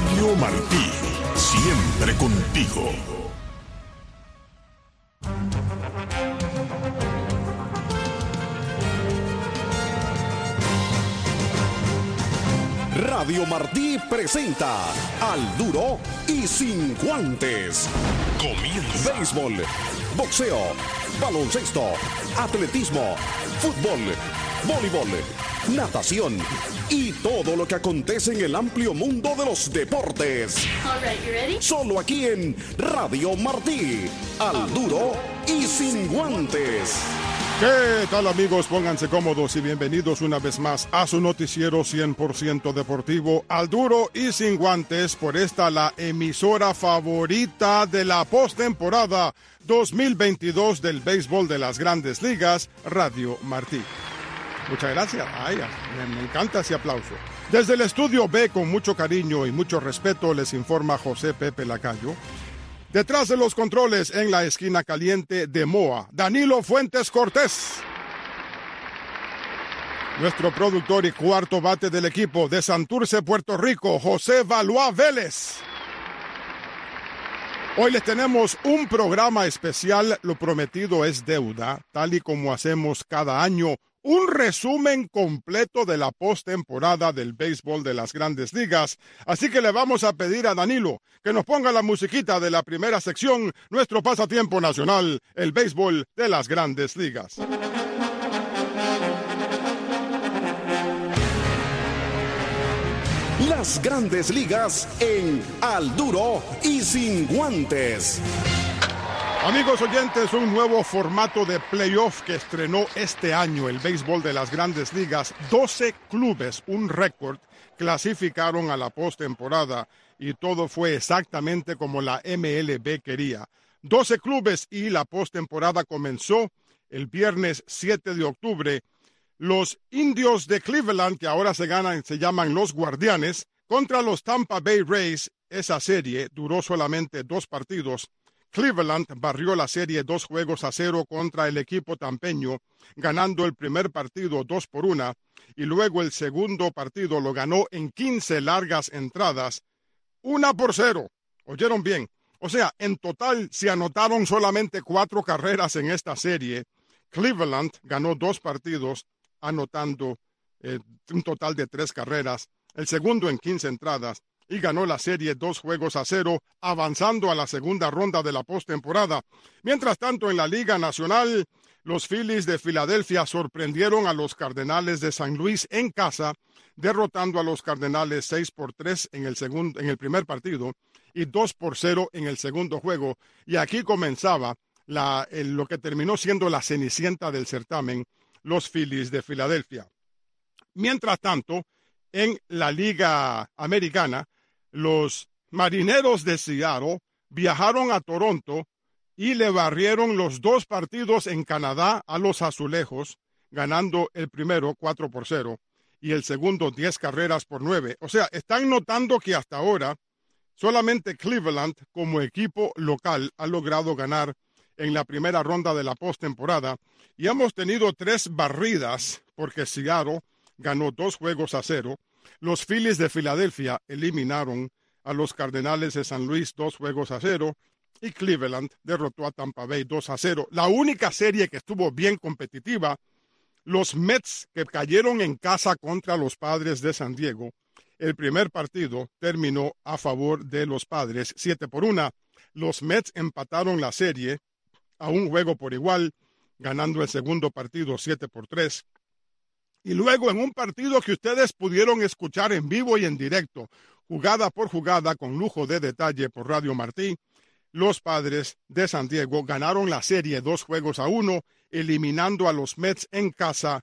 Radio Martí, siempre contigo. Radio Martí presenta Al Duro y Sin Guantes. Comienza. Béisbol, boxeo, baloncesto, atletismo, fútbol, voleibol, natación y todo lo que acontece en el amplio mundo de los deportes. All right, you ready? Solo aquí en Radio Martí. Al Duro y Sin Guantes. ¿Qué tal, amigos? Pónganse cómodos y bienvenidos una vez más a su noticiero 100% deportivo, Al Duro y Sin Guantes, por esta la emisora favorita de la postemporada 2022 del béisbol de las Grandes Ligas, Radio Martí. Muchas gracias. Ay, me encanta ese aplauso. Desde el estudio B, con mucho cariño y mucho respeto, les informa José Pepe Lacayo. Detrás de los controles, en la esquina caliente de Moa, Danilo Fuentes Cortés. Nuestro productor y cuarto bate del equipo de Santurce, Puerto Rico, José Valois Vélez. Hoy les tenemos un programa especial, lo prometido es deuda, tal y como hacemos cada año, un resumen completo de la postemporada del béisbol de las Grandes Ligas. Así que le vamos a pedir a Danilo que nos ponga la musiquita de la primera sección, nuestro pasatiempo nacional, el béisbol de las Grandes Ligas. Las Grandes Ligas en Al Duro y Sin Guantes. Amigos oyentes, un nuevo formato de playoff que estrenó este año el béisbol de las Grandes Ligas. 12 clubes, un récord, clasificaron a la postemporada y todo fue exactamente como la MLB quería. 12 clubes y la postemporada comenzó el viernes 7 de octubre. Los Indios de Cleveland, que ahora se llaman los Guardianes, contra los Tampa Bay Rays. Esa serie duró solamente 2 partidos. Cleveland barrió la serie 2-0 contra el equipo tampeño, ganando el primer partido 2-1, y luego el segundo partido lo ganó en 15 largas entradas, 1-0. ¿Oyeron bien? O sea, en total se anotaron solamente 4 carreras en esta serie. Cleveland ganó 2 partidos, anotando un total de 3 carreras, el segundo en 15 entradas, y ganó la serie 2-0, avanzando a la segunda ronda de la postemporada. Mientras tanto, en la Liga Nacional, los Phillies de Filadelfia sorprendieron a los Cardenales de San Luis en casa, derrotando a los Cardenales 6-3 en el primer partido y 2-0 en el segundo juego. Y aquí comenzaba lo que terminó siendo la cenicienta del certamen, los Phillies de Filadelfia. Mientras tanto, en la Liga Americana, los Marineros de Seattle viajaron a Toronto y le barrieron los 2 partidos en Canadá a los Azulejos, ganando el primero 4-0 y el segundo 10-9. O sea, están notando que hasta ahora solamente Cleveland como equipo local ha logrado ganar en la primera ronda de la postemporada, y hemos tenido 3 barridas porque Seattle ganó 2-0. Los Phillies de Filadelfia eliminaron a los Cardenales de San Luis 2-0 y Cleveland derrotó a Tampa Bay 2-0. La única serie que estuvo bien competitiva, los Mets, que cayeron en casa contra los Padres de San Diego. El primer partido terminó a favor de los Padres 7-1. Los Mets empataron la serie a un juego por igual, ganando el segundo partido 7-3. Y luego, en un partido que ustedes pudieron escuchar en vivo y en directo, jugada por jugada, con lujo de detalle por Radio Martí, los Padres de San Diego ganaron la serie 2-1, eliminando a los Mets en casa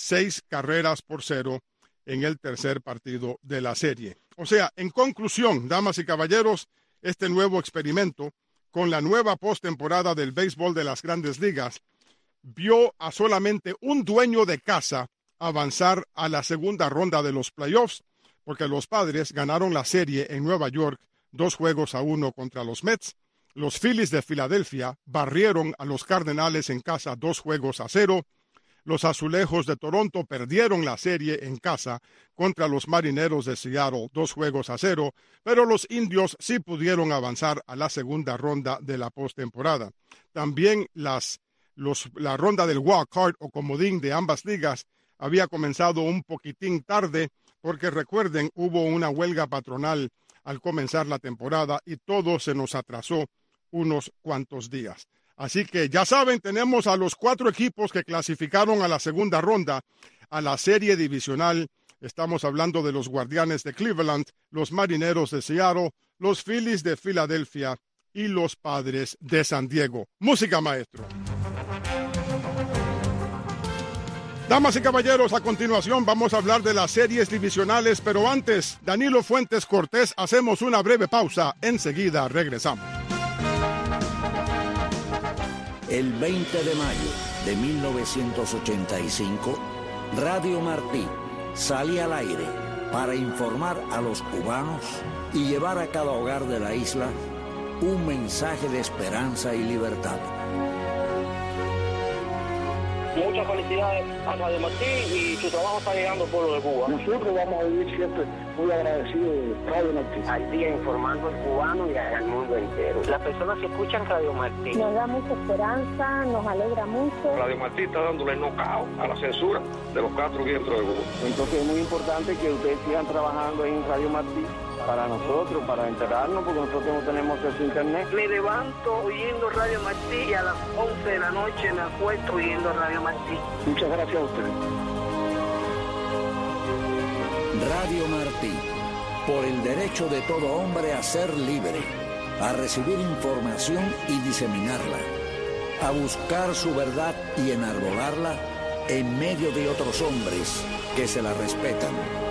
6-0 en el tercer partido de la serie. O sea, en conclusión, damas y caballeros, este nuevo experimento con la nueva postemporada del béisbol de las Grandes Ligas vio a solamente un dueño de casa avanzar a la segunda ronda de los playoffs, porque los Padres ganaron la serie en Nueva York 2-1 contra los Mets. Los Phillies de Filadelfia barrieron a los Cardenales en casa 2-0. Los Azulejos de Toronto perdieron la serie en casa contra los Marineros de Seattle 2-0, pero los Indios sí pudieron avanzar a la segunda ronda de la postemporada. También la ronda del wild card o comodín de ambas ligas había comenzado un poquitín tarde porque recuerden, hubo una huelga patronal al comenzar la temporada y todo se nos atrasó unos cuantos días. Así que ya saben, tenemos a los 4 equipos que clasificaron a la segunda ronda a la serie divisional. Estamos hablando de los Guardianes de Cleveland, los Marineros de Seattle, los Phillies de Filadelfia y los Padres de San Diego. Música, maestro. Damas y caballeros, a continuación vamos a hablar de las series divisionales, pero antes, Danilo Fuentes Cortés, hacemos una breve pausa. Enseguida regresamos. El 20 de mayo de 1985, Radio Martí sale al aire para informar a los cubanos y llevar a cada hogar de la isla un mensaje de esperanza y libertad. Muchas felicidades a Radio Martí y su trabajo está llegando al pueblo de Cuba. Nosotros vamos a vivir siempre muy agradecidos de Radio Martí. Al día informando al cubano y al mundo entero. Las personas que escuchan Radio Martí nos da mucha esperanza, nos alegra mucho. Radio Martí está dándole knockout a la censura de los 4 vientos de Cuba. Entonces es muy importante que ustedes sigan trabajando en Radio Martí para nosotros, para enterarnos, porque nosotros no tenemos acceso a internet. Me levanto oyendo Radio Martí y a las 11 de la noche me acuesto oyendo Radio Martí. Muchas gracias a ustedes. Radio Martí, por el derecho de todo hombre a ser libre, a recibir información y diseminarla, a buscar su verdad y enarbolarla en medio de otros hombres que se la respetan.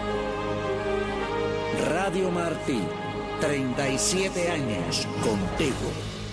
Radio Martí, 37 años contigo.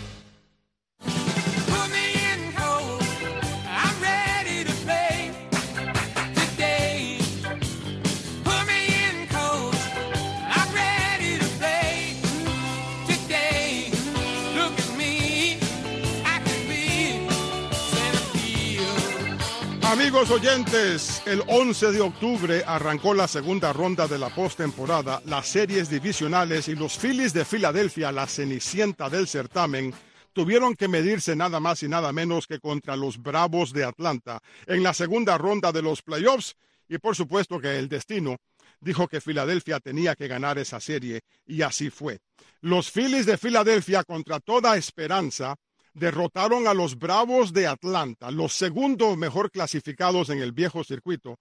Amigos oyentes, el 11 de octubre arrancó la segunda ronda de la postemporada, las series divisionales y los Phillies de Filadelfia, la cenicienta del certamen, tuvieron que medirse nada más y nada menos que contra los Bravos de Atlanta en la segunda ronda de los playoffs y por supuesto que el destino dijo que Filadelfia tenía que ganar esa serie y así fue. Los Phillies de Filadelfia, contra toda esperanza, derrotaron a los Bravos de Atlanta, los segundos mejor clasificados en el viejo circuito,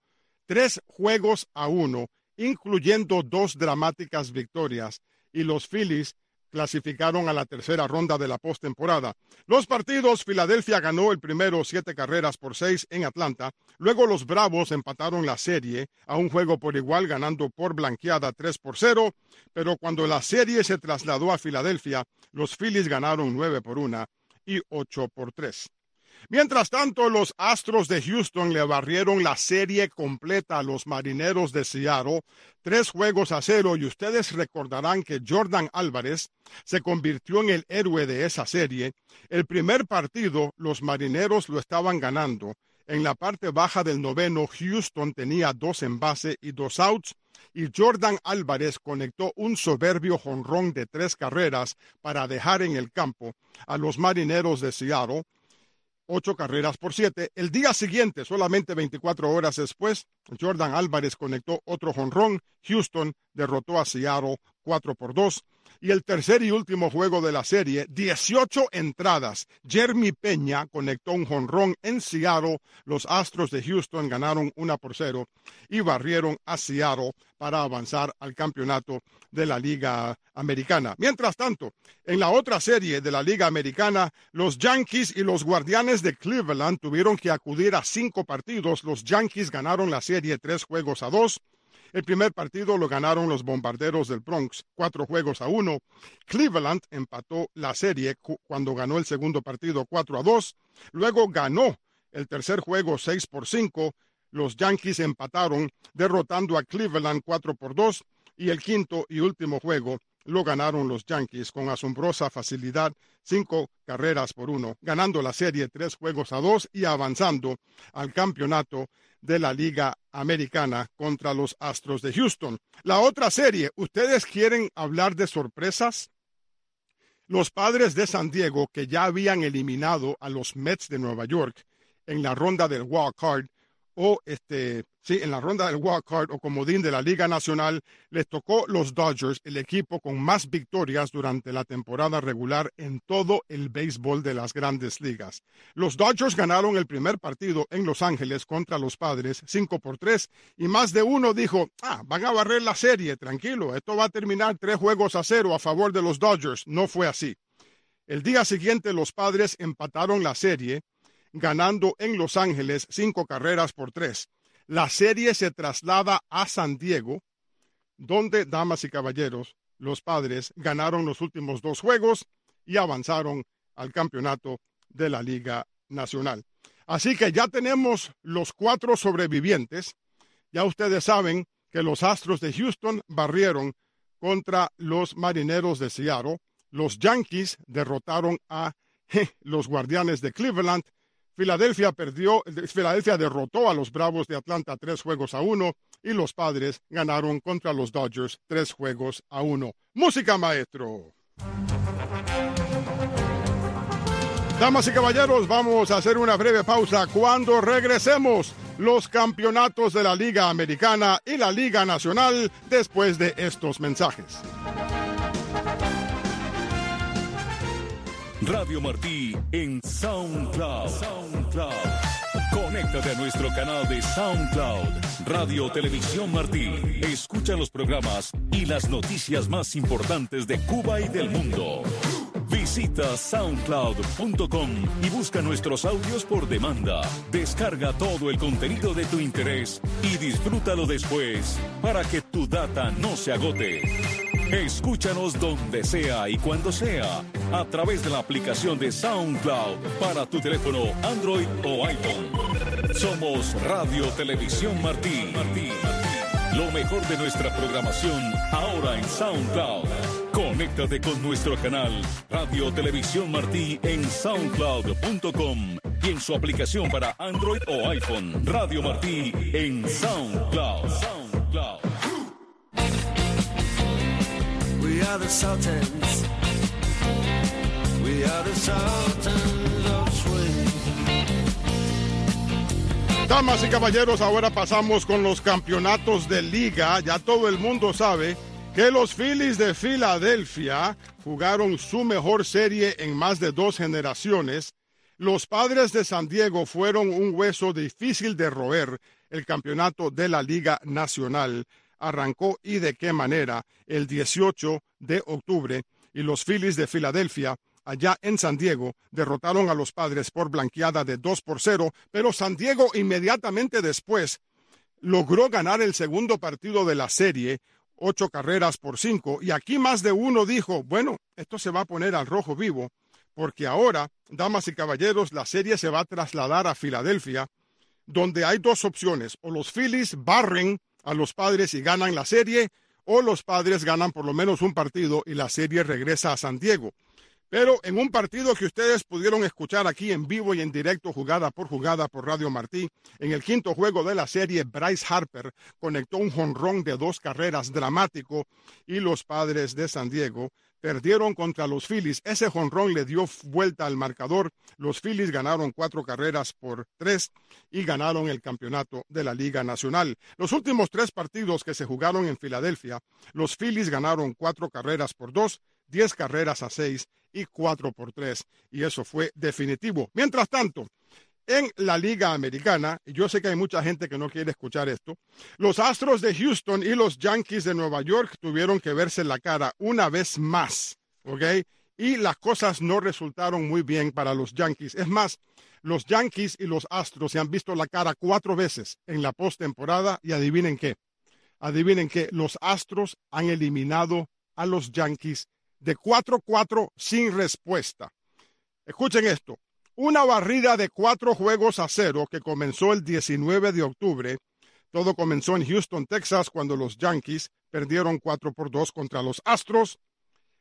3-1, incluyendo 2 dramáticas victorias, y los Phillies clasificaron a la tercera ronda de la postemporada. Los partidos: Filadelfia ganó el primero 7-6 en Atlanta, luego los Bravos empataron la serie a un juego por igual, ganando por blanqueada 3-0, pero cuando la serie se trasladó a Filadelfia, los Phillies ganaron 9-1 y 8-3. Mientras tanto, los Astros de Houston le barrieron la serie completa a los Marineros de Seattle, 3-0, y ustedes recordarán que Jordan Álvarez se convirtió en el héroe de esa serie. El primer partido, los Marineros lo estaban ganando. En la parte baja del noveno, Houston tenía 2 en base y 2 outs, y Jordan Álvarez conectó un soberbio jonrón de 3 carreras para dejar en el campo a los Marineros de Seattle 8-7. El día siguiente, solamente 24 horas después, Jordan Álvarez conectó otro jonrón. Houston derrotó a Seattle 4-2. Y el tercer y último juego de la serie, 18 entradas. Jeremy Peña conectó un jonrón en Seattle. Los Astros de Houston ganaron 1-0 y barrieron a Seattle para avanzar al campeonato de la Liga Americana. Mientras tanto, en la otra serie de la Liga Americana, los Yankees y los Guardianes de Cleveland tuvieron que acudir a 5 partidos. Los Yankees ganaron la serie 3-2. El primer partido lo ganaron los Bombarderos del Bronx 4-1. Cleveland empató la serie cuando ganó el segundo partido 4-2. Luego ganó el tercer juego 6-5. Los Yankees empataron derrotando a Cleveland 4-2. Y el quinto y último juego lo ganaron los Yankees con asombrosa facilidad, 5-1, ganando la serie 3-2 y avanzando al campeonato de la Liga Americana contra los Astros de Houston. La otra serie, ¿ustedes quieren hablar de sorpresas? Los Padres de San Diego, que ya habían eliminado a los Mets de Nueva York en la ronda del wild card, en la ronda del wild card o comodín de la Liga Nacional, les tocó los Dodgers, el equipo con más victorias durante la temporada regular en todo el béisbol de las Grandes Ligas. Los Dodgers ganaron el primer partido en Los Ángeles contra los Padres 5-3 y más de uno dijo, van a barrer la serie, tranquilo, esto va a terminar 3-0 a favor de los Dodgers. No fue así. El día siguiente los Padres empataron la serie, ganando en Los Ángeles 5-3. La serie se traslada a San Diego, donde, damas y caballeros, los Padres ganaron los últimos 2 juegos y avanzaron al campeonato de la Liga Nacional. Así que ya tenemos los 4 sobrevivientes. Ya ustedes saben que los Astros de Houston barrieron contra los Marineros de Seattle. Los Yankees derrotaron a los Guardianes de Cleveland. Filadelfia derrotó a los Bravos de Atlanta 3-1 y los Padres ganaron contra los Dodgers 3-1. Música, maestro. Damas y caballeros, vamos a hacer una breve pausa. Cuando regresemos, los campeonatos de la Liga Americana y la Liga Nacional después de estos mensajes. Radio Martí en SoundCloud. Conéctate a nuestro canal de SoundCloud. Radio Televisión Martí. Escucha los programas y las noticias más importantes de Cuba y del mundo. Visita soundcloud.com y busca nuestros audios por demanda. Descarga todo el contenido de tu interés y disfrútalo después para que tu data no se agote. Escúchanos donde sea y cuando sea a través de la aplicación de SoundCloud para tu teléfono Android o iPhone. Somos Radio Televisión Martí. Lo mejor de nuestra programación ahora en SoundCloud. Conéctate con nuestro canal Radio Televisión Martí en soundcloud.com y en su aplicación para Android o iPhone. Radio Martí en SoundCloud. We are the Sultans. We are the Sultans of Swing. Damas y caballeros, ahora pasamos con los campeonatos de liga. Ya todo el mundo sabe que los Phillies de Filadelfia jugaron su mejor serie en más de 2 generaciones. Los Padres de San Diego fueron un hueso difícil de roer. El campeonato de la Liga Nacional arrancó, y de qué manera, el 18 de octubre, y los Phillies de Filadelfia, allá en San Diego, derrotaron a los Padres por blanqueada de 2-0, pero San Diego inmediatamente después logró ganar el segundo partido de la serie, 8-5, y aquí más de uno dijo, bueno, esto se va a poner al rojo vivo, porque ahora, damas y caballeros, la serie se va a trasladar a Filadelfia, donde hay 2 opciones: o los Phillies barren a los Padres y ganan la serie, o los Padres ganan por lo menos un partido y la serie regresa a San Diego. Pero en un partido que ustedes pudieron escuchar aquí en vivo y en directo, jugada por Radio Martí, en el 5º juego de la serie, Bryce Harper conectó un jonrón de 2 carreras dramático y los Padres de San Diego perdieron contra los Phillies. Ese jonrón le dio vuelta al marcador. Los Phillies ganaron 4-3 y ganaron el campeonato de la Liga Nacional. Los últimos 3 partidos que se jugaron en Filadelfia, los Phillies ganaron 4-2, 10-6 y 4-3. Y eso fue definitivo. Mientras tanto, en la Liga Americana, y yo sé que hay mucha gente que no quiere escuchar esto, los Astros de Houston y los Yankees de Nueva York tuvieron que verse la cara una vez más, ¿ok? Y las cosas no resultaron muy bien para los Yankees. Es más, los Yankees y los Astros se han visto la cara 4 veces en la postemporada y adivinen qué, los Astros han eliminado a los Yankees de 4-4 sin respuesta. Escuchen esto. Una barrida de 4-0 que comenzó el 19 de octubre. Todo comenzó en Houston, Texas, cuando los Yankees perdieron 4-2 contra los Astros.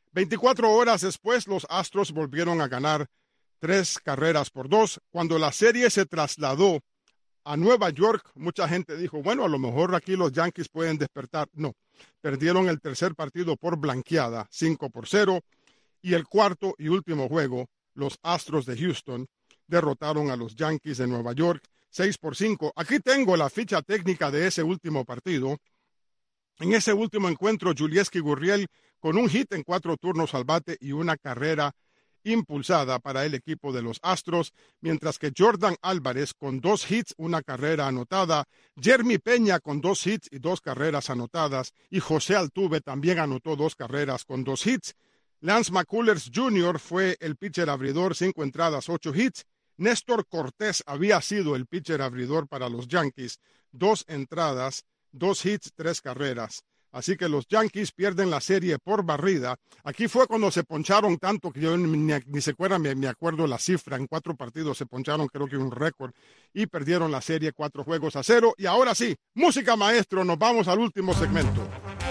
24 horas después, los Astros volvieron a ganar 3-2. Cuando la serie se trasladó a Nueva York, mucha gente dijo, bueno, a lo mejor aquí los Yankees pueden despertar. No, perdieron el tercer partido por blanqueada, 5-0, y el cuarto y último juego, los Astros de Houston derrotaron a los Yankees de Nueva York, 6-5. Aquí tengo la ficha técnica de ese último partido. En ese último encuentro, Yulieski Gurriel con un hit en 4 turnos al bate y una carrera impulsada para el equipo de los Astros, mientras que Jordan Álvarez con 2 hits, una carrera anotada, Jeremy Peña con 2 hits y 2 carreras anotadas, y José Altuve también anotó 2 carreras con 2 hits. Lance McCullers Jr. fue el pitcher abridor, 5 entradas, 8 hits. Néstor Cortés había sido el pitcher abridor para los Yankees, 2 entradas, 2 hits, 3 carreras. Así que los Yankees pierden la serie por barrida. Aquí fue cuando se poncharon tanto que yo ni se acuerdan, me acuerdo la cifra. En 4 partidos se poncharon, creo que un récord, y perdieron la serie 4-0. Y ahora sí, música maestro, nos vamos al último segmento.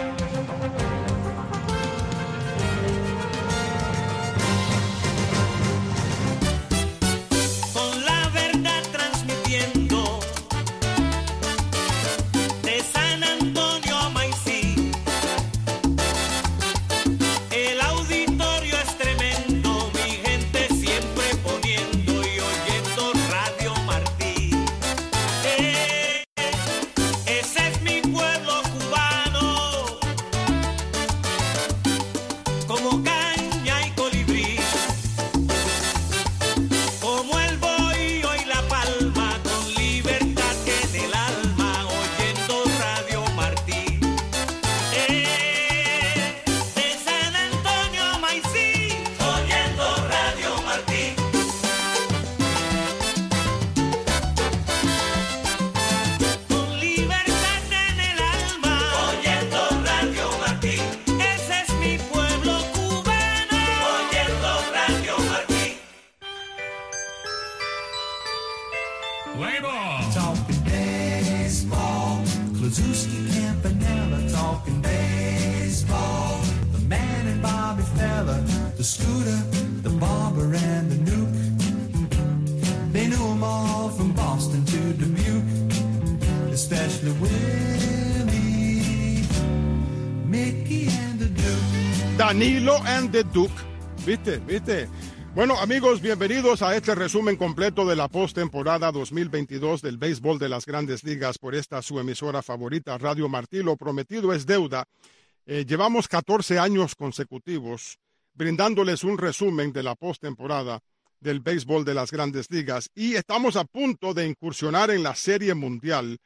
Danilo and the Duke. ¿Viste? Bueno, amigos, bienvenidos a este resumen completo de la postemporada 2022 del béisbol de las Grandes Ligas por esta su emisora favorita, Radio Martí. Lo prometido es deuda. Llevamos 14 años consecutivos brindándoles un resumen de la postemporada del béisbol de las Grandes Ligas y estamos a punto de incursionar en la Serie Mundial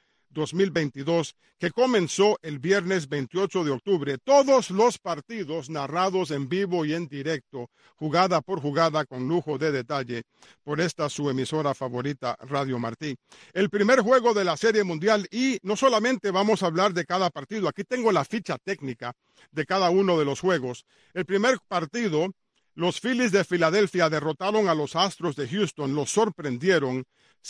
2022 que comenzó el viernes 28 de octubre. Todos los partidos narrados en vivo y en directo, jugada por jugada con lujo de detalle por esta su emisora favorita, Radio Martí. El primer juego de la Serie Mundial y no solamente vamos a hablar de cada partido, aquí tengo la ficha técnica de cada uno de los juegos. El primer partido, los Phillies de Filadelfia derrotaron a los Astros de Houston, los sorprendieron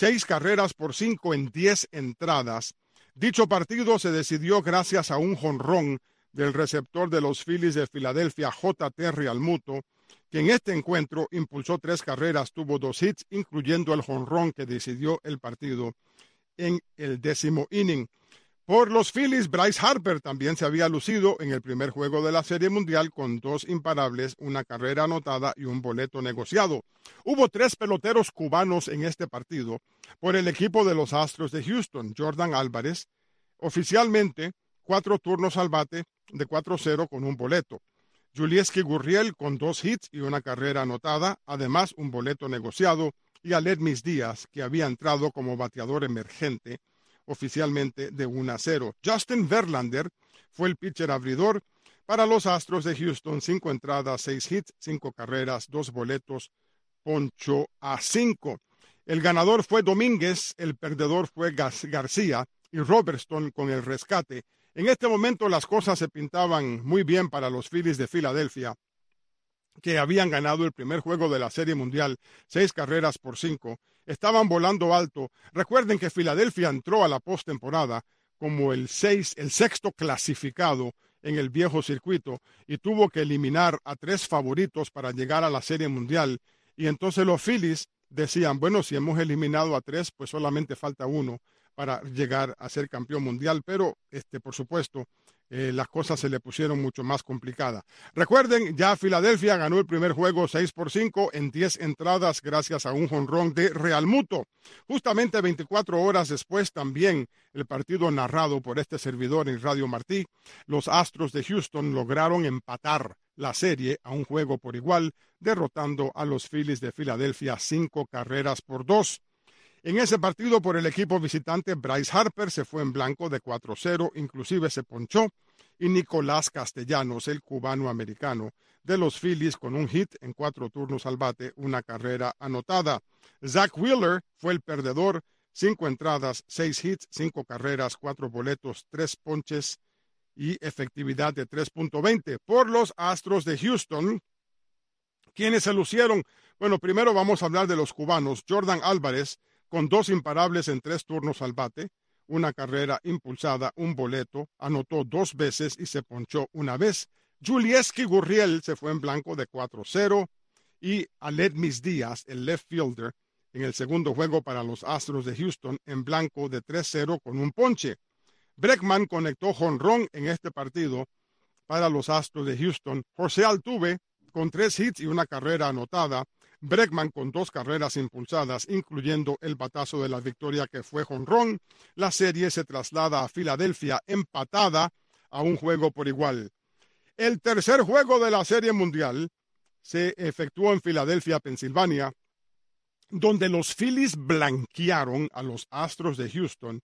6-5 en 10 entradas. Dicho partido se decidió gracias a un jonrón del receptor de los Phillies de Filadelfia, J.T. Realmuto, que en este encuentro impulsó 3 carreras, tuvo 2 hits, incluyendo el jonrón que decidió el partido en el 10º inning. Por los Phillies, Bryce Harper también se había lucido en el primer juego de la Serie Mundial con 2 imparables, una carrera anotada y un boleto negociado. Hubo 3 peloteros cubanos en este partido por el equipo de los Astros de Houston. Jordan Álvarez, oficialmente 4 turnos al bate de 4-0 con un boleto. Yulieski Gurriel con 2 hits y una carrera anotada, además un boleto negociado, y Aledmys Díaz, que había entrado como bateador emergente, oficialmente de 1-0. Justin Verlander fue el pitcher abridor para los Astros de Houston, 5 entradas, 6 hits, 5 carreras, 2 boletos, poncho a 5. El ganador fue Domínguez, el perdedor fue García y Robertson con el rescate. En este momento las cosas se pintaban muy bien para los Phillies de Filadelfia, que habían ganado el primer juego de la Serie Mundial, 6-5. Estaban volando alto. Recuerden que Filadelfia entró a la postemporada como el 6º clasificado en el viejo circuito y tuvo que eliminar a 3 favoritos para llegar a la Serie Mundial. Y entonces los Phillies decían, bueno, si hemos eliminado a 3, pues solamente falta 1 para llegar a ser campeón mundial. Pero, por supuesto, las cosas se le pusieron mucho más complicadas. Recuerden, ya Filadelfia ganó el primer juego 6-5 en 10 entradas gracias a un jonrón de Realmuto. Justamente 24 horas después también el partido narrado por este servidor en Radio Martí, los Astros de Houston lograron empatar la serie a un juego por igual, derrotando a los Phillies de Filadelfia 5-2. En ese partido por el equipo visitante, Bryce Harper se fue en blanco de 4-0, inclusive se ponchó, y Nicolás Castellanos, el cubano-americano de los Phillies, con un hit en 4 turnos al bate, una carrera anotada. Zach Wheeler fue el perdedor, 5 entradas, 6 hits, 5 carreras, 4 boletos, 3 ponches y efectividad de 3.20 por los Astros de Houston. ¿Quiénes se lucieron? Bueno, primero vamos a hablar de los cubanos. Jordan Álvarez, con 2 imparables en 3 turnos al bate, una carrera impulsada, un boleto, anotó 2 veces y se ponchó una vez. Julieski Gurriel se fue en blanco de 4-0 y Aledmys Díaz, el left fielder, en el segundo juego para los Astros de Houston, en blanco de 3-0 con un ponche. Bregman conectó jonrón en este partido para los Astros de Houston. José Altuve con 3 hits y una carrera anotada. Bregman con 2 carreras impulsadas, incluyendo el batazo de la victoria que fue jonrón. La serie se traslada a Filadelfia empatada a un juego por igual. El tercer juego de la Serie Mundial se efectuó en Filadelfia, Pensilvania, donde los Phillies blanquearon a los Astros de Houston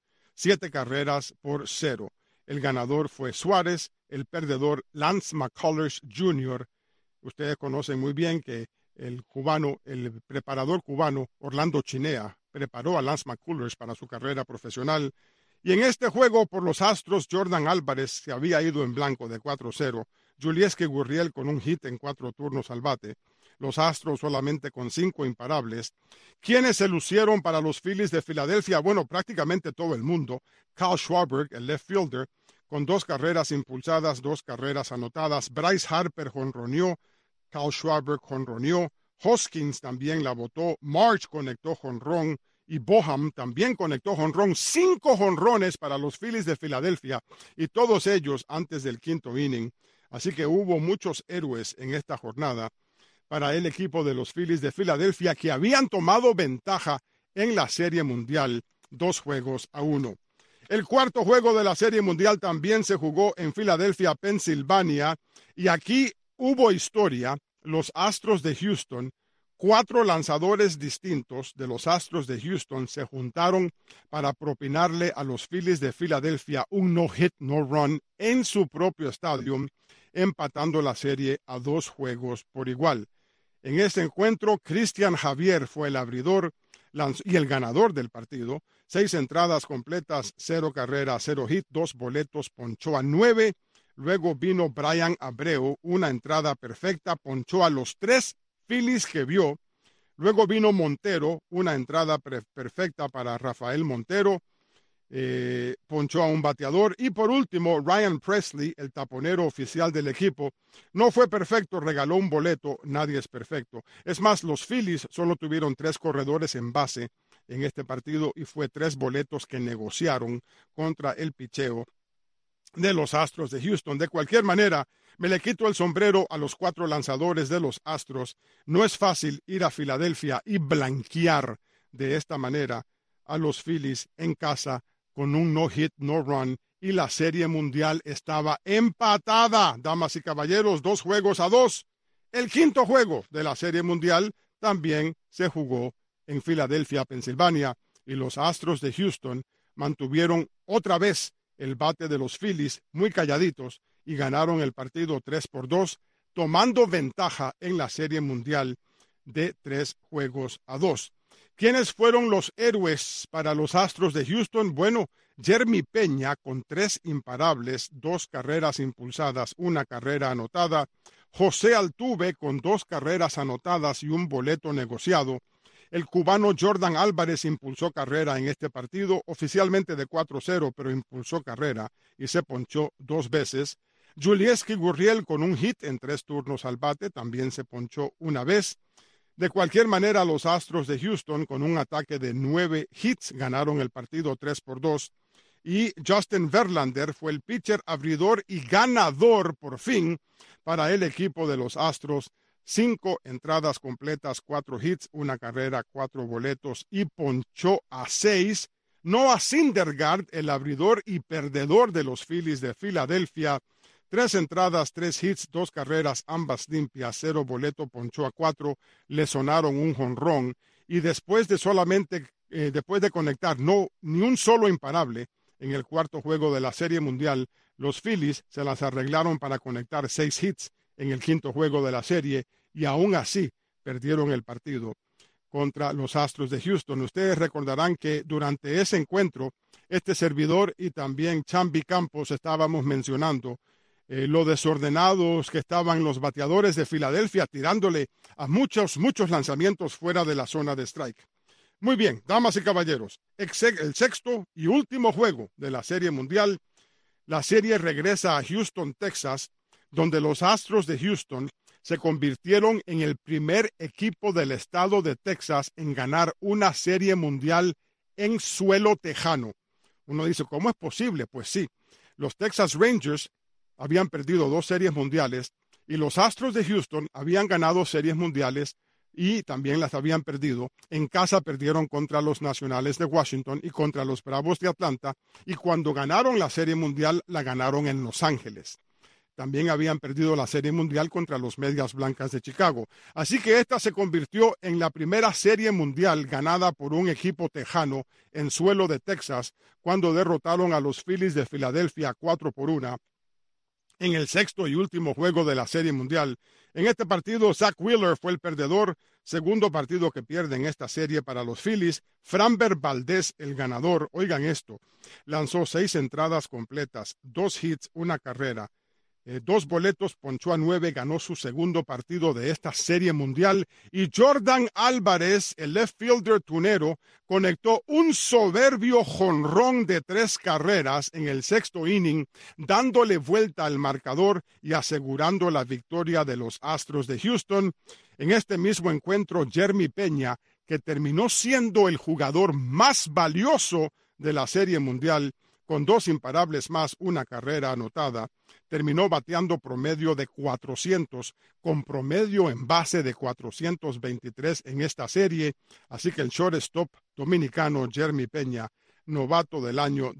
7-0. El ganador fue Suárez, el perdedor Lance McCullers Jr. Ustedes conocen muy bien que el preparador cubano Orlando Chinea preparó a Lance McCullers para su carrera profesional. Y en este juego por los Astros, Jordan Álvarez se había ido en blanco de 4-0. Julieski Gurriel con un hit en 4 turnos al bate. Los Astros solamente con 5 imparables. ¿Quiénes se lucieron para los Phillies de Filadelfia? Bueno, prácticamente todo el mundo. Kyle Schwarber, el left fielder, con 2 carreras impulsadas, 2 carreras anotadas. Bryce Harper jonroneó. Kyle Schwarber jonroneó. Hoskins también la botó. March conectó jonrón. Y Boham también conectó jonrón. 5 jonrones para los Phillies de Filadelfia. Y todos ellos antes del 5º inning. Así que hubo muchos héroes en esta jornada para el equipo de los Phillies de Filadelfia, que habían tomado ventaja en la Serie Mundial 2-1. El cuarto juego de la Serie Mundial también se jugó en Filadelfia, Pensilvania, y aquí hubo historia. Los Astros de Houston, 4 lanzadores distintos de los Astros de Houston se juntaron para propinarle a los Phillies de Filadelfia un no-hit, no-run en su propio estadio, empatando la serie a 2 juegos por igual. En este encuentro, Cristian Javier fue el abridor y el ganador del partido. 6 entradas completas, 0 carreras, 0 hit, 2 boletos, ponchó a 9. Luego vino Brian Abreu, una entrada perfecta, ponchó a los 3 Phillies que vio. Luego vino Montero, una entrada perfecta para Rafael Montero. Ponchó a un bateador. Y por último, Ryan Presley, el taponero oficial del equipo, no fue perfecto, regaló un boleto. Nadie es perfecto. Es más, los Phillies solo tuvieron 3 corredores en base en este partido y fue 3 boletos que negociaron contra el picheo de los Astros de Houston. De cualquier manera, me le quito el sombrero a los 4 lanzadores de los Astros. No es fácil ir a Filadelfia y blanquear de esta manera a los Phillies en casa con un no-hit, no-run, y la Serie Mundial estaba empatada, damas y caballeros, 2-2. El quinto juego de la Serie Mundial también se jugó en Filadelfia, Pensilvania, y los Astros de Houston mantuvieron otra vez el bate de los Phillies muy calladitos y ganaron el partido 3-2, tomando ventaja en la Serie Mundial de 3-2. ¿Quiénes fueron los héroes para los Astros de Houston? Bueno, Jeremy Peña con 3 imparables, 2 carreras impulsadas, 1 carrera anotada. José Altuve con 2 carreras anotadas y un boleto negociado. El cubano Jordan Álvarez impulsó carrera en este partido, oficialmente de 4-0, pero impulsó carrera y se ponchó 2 veces. Julieski Gurriel con un hit en 3 turnos al bate, también se ponchó una vez. De cualquier manera, los Astros de Houston, con un ataque de 9 hits, ganaron el partido 3-2. Y Justin Verlander fue el pitcher abridor y ganador, por fin, para el equipo de los Astros. 5 entradas completas, 4 hits, 1 carrera, 4 boletos y ponchó a 6. Noah Syndergaard, el abridor y perdedor de los Phillies de Filadelfia, 3 entradas, 3 hits, 2 carreras, ambas limpias, 0 boleto, ponchó a 4, le sonaron un jonrón y después de conectar ni un solo imparable en el cuarto juego de la Serie Mundial, los Phillies se las arreglaron para conectar 6 hits en el quinto juego de la serie y aún así perdieron el partido contra los Astros de Houston. Ustedes recordarán que durante ese encuentro, este servidor y también Chambi Campos estábamos mencionando lo desordenados que estaban los bateadores de Filadelfia tirándole a muchos lanzamientos fuera de la zona de strike. Muy bien, damas y caballeros, el sexto y último juego de la Serie Mundial. La serie regresa a Houston, Texas, donde los Astros de Houston se convirtieron en el primer equipo del estado de Texas en ganar una Serie Mundial en suelo tejano. Uno dice, ¿cómo es posible? Pues sí, los Texas Rangers habían perdido 2 series mundiales y los Astros de Houston habían ganado series mundiales y también las habían perdido. En casa perdieron contra los Nacionales de Washington y contra los Bravos de Atlanta, y cuando ganaron la Serie Mundial la ganaron en Los Ángeles. También habían perdido la Serie Mundial contra los Medias Blancas de Chicago. Así que esta se convirtió en la primera Serie Mundial ganada por un equipo tejano en suelo de Texas, cuando derrotaron a los Phillies de Filadelfia 4-1 en el sexto y último juego de la Serie Mundial. En este partido, Zach Wheeler fue el perdedor, segundo partido que pierde en esta serie para los Phillies. Framber Valdez, el ganador, oigan esto, lanzó 6 entradas completas, 2 hits, 1 carrera, 2 boletos, ponchó a 9, ganó su segundo partido de esta Serie Mundial. Y Jordan Álvarez, el left fielder tunero, conectó un soberbio jonrón de 3 carreras en el sexto inning, dándole vuelta al marcador y asegurando la victoria de los Astros de Houston. En este mismo encuentro, Jeremy Peña, que terminó siendo el jugador más valioso de la Serie Mundial, con 2 imparables más, 1 carrera anotada, terminó bateando promedio de 400, con promedio en base de 423 en esta serie. Así que el shortstop dominicano Jeremy Peña, novato del año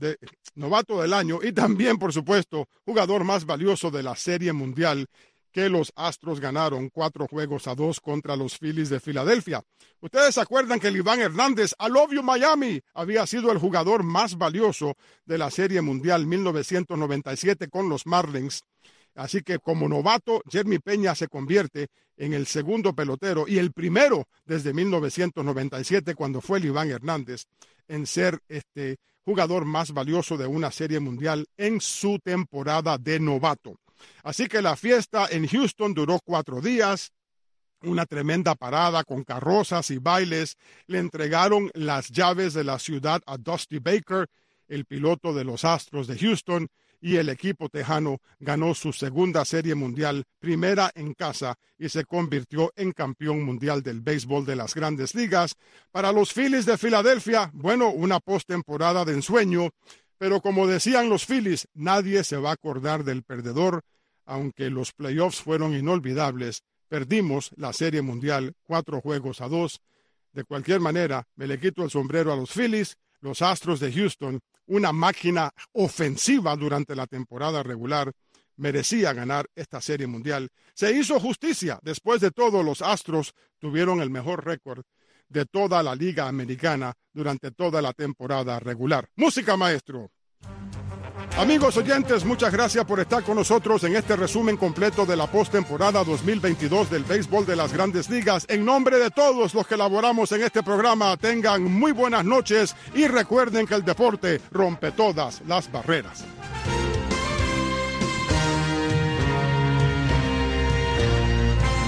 y también, por supuesto, jugador más valioso de la Serie Mundial, que los Astros ganaron 4-2 contra los Phillies de Filadelfia. Ustedes se acuerdan que Iván Hernández, I Love You Miami, había sido el jugador más valioso de la Serie Mundial 1997 con los Marlins. Así que como novato, Jeremy Peña se convierte en el segundo pelotero y el primero desde 1997, cuando fue el Iván Hernández, en ser jugador más valioso de una Serie Mundial en su temporada de novato. Así que la fiesta en Houston duró 4 días, una tremenda parada con carrozas y bailes. Le entregaron las llaves de la ciudad a Dusty Baker, el piloto de los Astros de Houston, y el equipo tejano ganó su segunda Serie Mundial, primera en casa, y se convirtió en campeón mundial del béisbol de las Grandes Ligas. Para los Phillies de Filadelfia, bueno, una postemporada de ensueño. Pero como decían los Phillies, nadie se va a acordar del perdedor, aunque los playoffs fueron inolvidables. Perdimos la Serie Mundial 4-2. De cualquier manera, me le quito el sombrero a los Phillies, los Astros de Houston, una máquina ofensiva durante la temporada regular, merecía ganar esta Serie Mundial. Se hizo justicia. Después de todo, los Astros tuvieron el mejor récord de toda la Liga Americana durante toda la temporada regular. Música, maestro. Amigos oyentes, muchas gracias por estar con nosotros en este resumen completo de la postemporada 2022 del béisbol de las Grandes Ligas. En nombre de todos los que laboramos en este programa, tengan muy buenas noches y recuerden que el deporte rompe todas las barreras.